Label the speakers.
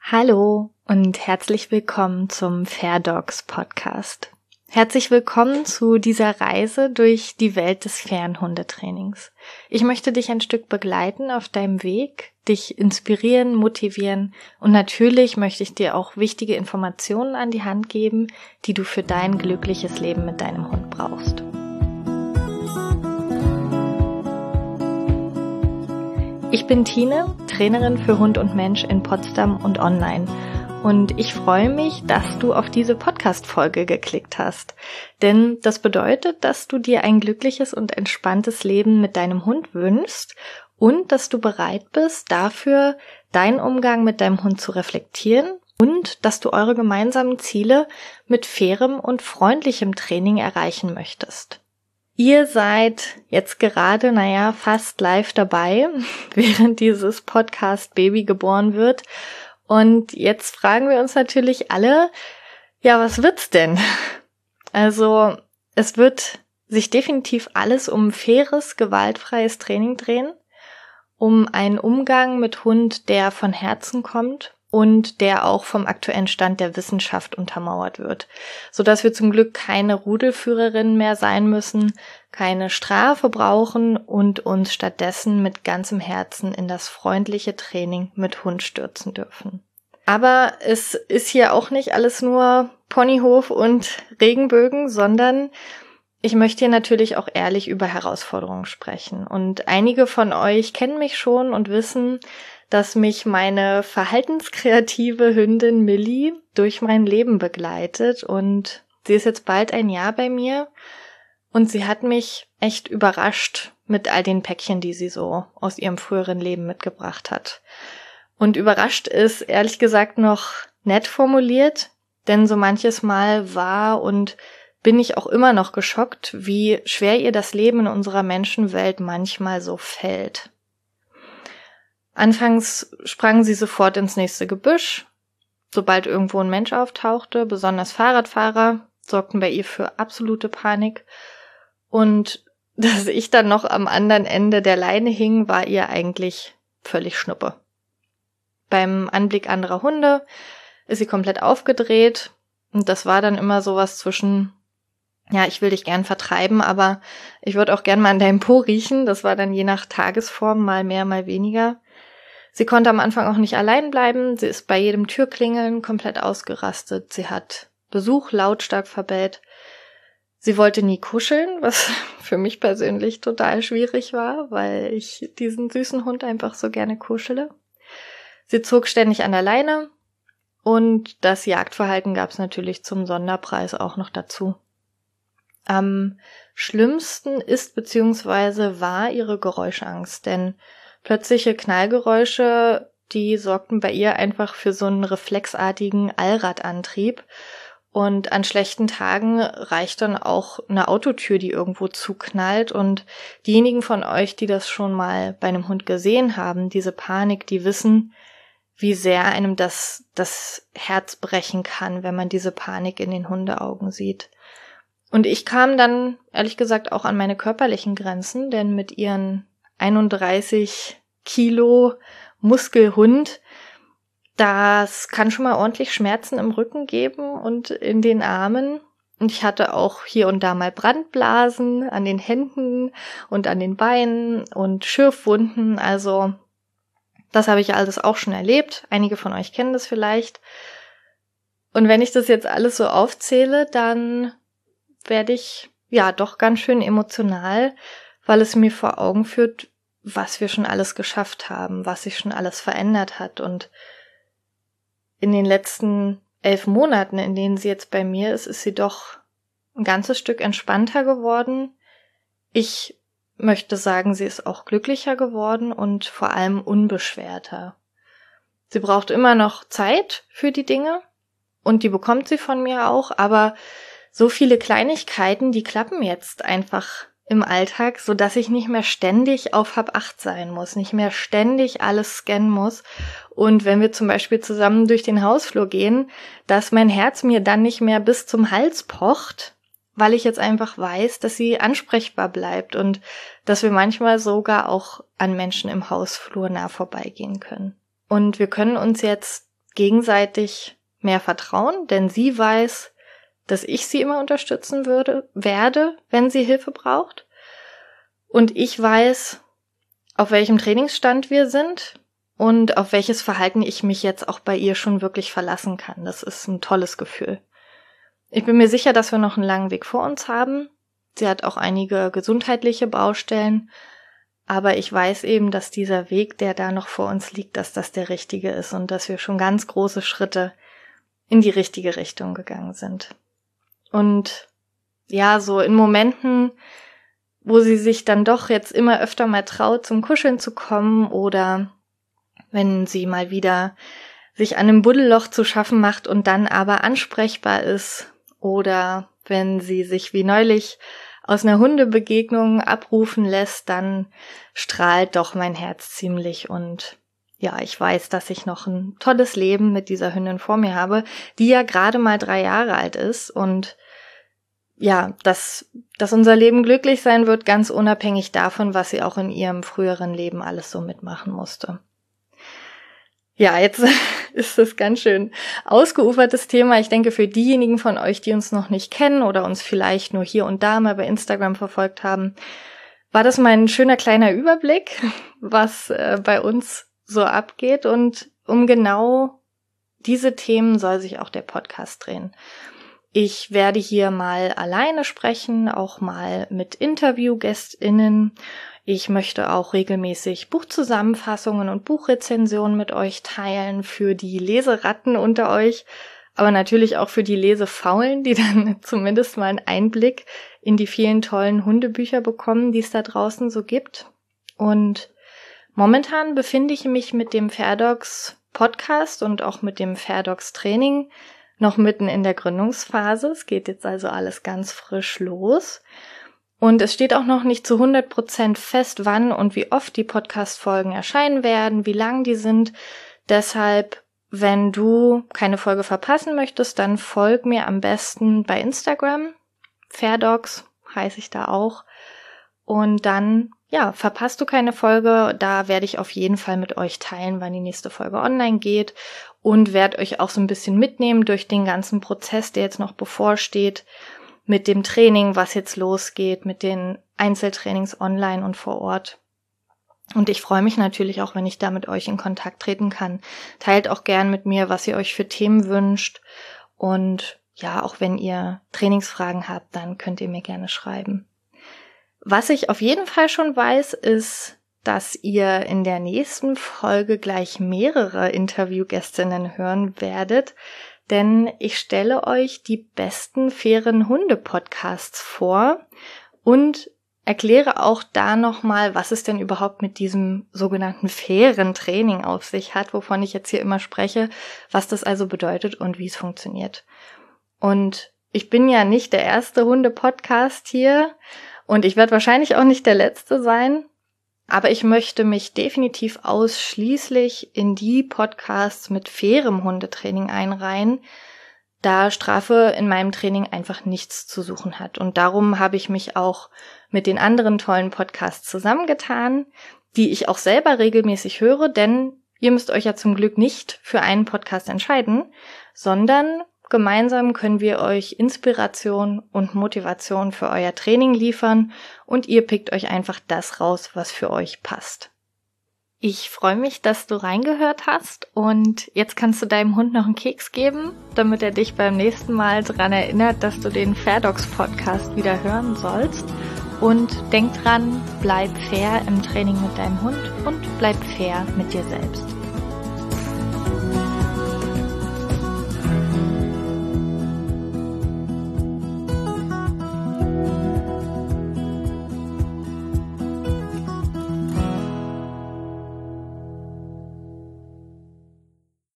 Speaker 1: Hallo und herzlich willkommen zum Fair Dogs Podcast. Herzlich willkommen zu dieser Reise durch die Welt des fairen Hundetrainings. Ich möchte dich ein Stück begleiten auf deinem Weg, dich inspirieren, motivieren und natürlich möchte ich dir auch wichtige Informationen an die Hand geben, die du für dein glückliches Leben mit deinem Hund brauchst. Ich bin Tine, Trainerin für Hund und Mensch in Potsdam und online. Und ich freue mich, dass du auf diese Podcast-Folge geklickt hast. Denn das bedeutet, dass du dir ein glückliches und entspanntes Leben mit deinem Hund wünschst und dass du bereit bist, dafür deinen Umgang mit deinem Hund zu reflektieren und dass du eure gemeinsamen Ziele mit fairem und freundlichem Training erreichen möchtest. Ihr seid jetzt gerade, fast live dabei, während dieses Podcast-Baby geboren wird. Und jetzt fragen wir uns natürlich alle, was wird's denn? Also, es wird sich definitiv alles um faires, gewaltfreies Training drehen, um einen Umgang mit Hund, der von Herzen kommt und der auch vom aktuellen Stand der Wissenschaft untermauert wird, sodass wir zum Glück keine Rudelführerinnen mehr sein müssen, keine Strafe brauchen und uns stattdessen mit ganzem Herzen in das freundliche Training mit Hund stürzen dürfen. Aber es ist hier auch nicht alles nur Ponyhof und Regenbögen, sondern ich möchte hier natürlich auch ehrlich über Herausforderungen sprechen. Und einige von euch kennen mich schon und wissen, dass mich meine verhaltenskreative Hündin Millie durch mein Leben begleitet und sie ist jetzt bald ein Jahr bei mir und sie hat mich echt überrascht mit all den Päckchen, die sie so aus ihrem früheren Leben mitgebracht hat. Und überrascht ist ehrlich gesagt noch nett formuliert, denn so manches Mal war und bin ich auch immer noch geschockt, wie schwer ihr das Leben in unserer Menschenwelt manchmal so fällt. Anfangs sprang sie sofort ins nächste Gebüsch. Sobald irgendwo ein Mensch auftauchte, besonders Fahrradfahrer, sorgten bei ihr für absolute Panik. Und dass ich dann noch am anderen Ende der Leine hing, war ihr eigentlich völlig Schnuppe. Beim Anblick anderer Hunde ist sie komplett aufgedreht. Und das war dann immer sowas zwischen, ich will dich gern vertreiben, aber ich würde auch gern mal an deinem Po riechen. Das war dann je nach Tagesform mal mehr, mal weniger. Sie konnte am Anfang auch nicht allein bleiben. Sie ist bei jedem Türklingeln komplett ausgerastet. Sie hat Besuch lautstark verbellt. Sie wollte nie kuscheln, was für mich persönlich total schwierig war, weil ich diesen süßen Hund einfach so gerne kuschele. Sie zog ständig an der Leine und das Jagdverhalten gab es natürlich zum Sonderpreis auch noch dazu. Am schlimmsten ist bzw. war ihre Geräuschangst, denn plötzliche Knallgeräusche, die sorgten bei ihr einfach für so einen reflexartigen Allradantrieb. Und an schlechten Tagen reicht dann auch eine Autotür, die irgendwo zuknallt. Und diejenigen von euch, die das schon mal bei einem Hund gesehen haben, diese Panik, die wissen, wie sehr einem das Herz brechen kann, wenn man diese Panik in den Hundeaugen sieht. Und ich kam dann, ehrlich gesagt, auch an meine körperlichen Grenzen, denn mit ihren 31 Kilo Muskelhund, das kann schon mal ordentlich Schmerzen im Rücken geben und in den Armen. Und ich hatte auch hier und da mal Brandblasen an den Händen und an den Beinen und Schürfwunden. Also das habe ich alles auch schon erlebt. Einige von euch kennen das vielleicht. Und wenn ich das jetzt alles so aufzähle, dann werde ich doch ganz schön emotional, weil es mir vor Augen führt, was wir schon alles geschafft haben, was sich schon alles verändert hat. Und in den letzten 11 Monaten, in denen sie jetzt bei mir ist sie doch ein ganzes Stück entspannter geworden. Ich möchte sagen, sie ist auch glücklicher geworden und vor allem unbeschwerter. Sie braucht immer noch Zeit für die Dinge und die bekommt sie von mir auch, aber so viele Kleinigkeiten, die klappen jetzt einfach im Alltag, so dass ich nicht mehr ständig auf Hab-Acht sein muss, nicht mehr ständig alles scannen muss. Und wenn wir zum Beispiel zusammen durch den Hausflur gehen, dass mein Herz mir dann nicht mehr bis zum Hals pocht, weil ich jetzt einfach weiß, dass sie ansprechbar bleibt und dass wir manchmal sogar auch an Menschen im Hausflur nah vorbeigehen können. Und wir können uns jetzt gegenseitig mehr vertrauen, denn sie weiß, dass ich sie immer unterstützen werde, wenn sie Hilfe braucht. Und ich weiß, auf welchem Trainingsstand wir sind und auf welches Verhalten ich mich jetzt auch bei ihr schon wirklich verlassen kann. Das ist ein tolles Gefühl. Ich bin mir sicher, dass wir noch einen langen Weg vor uns haben. Sie hat auch einige gesundheitliche Baustellen, aber ich weiß eben, dass dieser Weg, der da noch vor uns liegt, dass das der richtige ist und dass wir schon ganz große Schritte in die richtige Richtung gegangen sind. Und ja, so in Momenten, wo sie sich dann doch jetzt immer öfter mal traut, zum Kuscheln zu kommen oder wenn sie mal wieder sich an einem Buddelloch zu schaffen macht und dann aber ansprechbar ist oder wenn sie sich wie neulich aus einer Hundebegegnung abrufen lässt, dann strahlt doch mein Herz ziemlich und ja, ich weiß, dass ich noch ein tolles Leben mit dieser Hündin vor mir habe, die ja gerade mal 3 Jahre alt ist und ja, dass unser Leben glücklich sein wird, ganz unabhängig davon, was sie auch in ihrem früheren Leben alles so mitmachen musste. Ja, jetzt ist das ganz schön ausgeufertes Thema. Ich denke, für diejenigen von euch, die uns noch nicht kennen oder uns vielleicht nur hier und da mal bei Instagram verfolgt haben, war das mal ein schöner kleiner Überblick, was bei uns so abgeht. Und um genau diese Themen soll sich auch der Podcast drehen. Ich werde hier mal alleine sprechen, auch mal mit InterviewgästInnen. Ich möchte auch regelmäßig Buchzusammenfassungen und Buchrezensionen mit euch teilen für die Leseratten unter euch, aber natürlich auch für die Lesefaulen, die dann zumindest mal einen Einblick in die vielen tollen Hundebücher bekommen, die es da draußen so gibt. Und momentan befinde ich mich mit dem Fairdogs Podcast und auch mit dem Fairdogs Training noch mitten in der Gründungsphase. Es geht jetzt also alles ganz frisch los. Und es steht auch noch nicht zu 100% fest, wann und wie oft die Podcast-Folgen erscheinen werden, wie lang die sind. Deshalb, wenn du keine Folge verpassen möchtest, dann folg mir am besten bei Instagram. Fairdogs heiße ich da auch. Und dann, ja, verpasst du keine Folge. Da werde ich auf jeden Fall mit euch teilen, wann die nächste Folge online geht. Und werde euch auch so ein bisschen mitnehmen durch den ganzen Prozess, der jetzt noch bevorsteht. Mit dem Training, was jetzt losgeht, mit den Einzeltrainings online und vor Ort. Und ich freue mich natürlich auch, wenn ich da mit euch in Kontakt treten kann. Teilt auch gern mit mir, was ihr euch für Themen wünscht. Und ja, auch wenn ihr Trainingsfragen habt, dann könnt ihr mir gerne schreiben. Was ich auf jeden Fall schon weiß, ist, dass ihr in der nächsten Folge gleich mehrere Interviewgästinnen hören werdet. Denn ich stelle euch die besten fairen Hunde-Podcasts vor und erkläre auch da nochmal, was es denn überhaupt mit diesem sogenannten fairen Training auf sich hat, wovon ich jetzt hier immer spreche, was das also bedeutet und wie es funktioniert. Und ich bin ja nicht der erste Hunde-Podcast hier und ich werde wahrscheinlich auch nicht der letzte sein. Aber ich möchte mich definitiv ausschließlich in die Podcasts mit fairem Hundetraining einreihen, da Strafe in meinem Training einfach nichts zu suchen hat. Und darum habe ich mich auch mit den anderen tollen Podcasts zusammengetan, die ich auch selber regelmäßig höre, denn ihr müsst euch ja zum Glück nicht für einen Podcast entscheiden, sondern gemeinsam können wir euch Inspiration und Motivation für euer Training liefern und ihr pickt euch einfach das raus, was für euch passt. Ich freue mich, dass du reingehört hast und jetzt kannst du deinem Hund noch einen Keks geben, damit er dich beim nächsten Mal daran erinnert, dass du den Fairdogs Podcast wieder hören sollst. Und denk dran, bleib fair im Training mit deinem Hund und bleib fair mit dir selbst.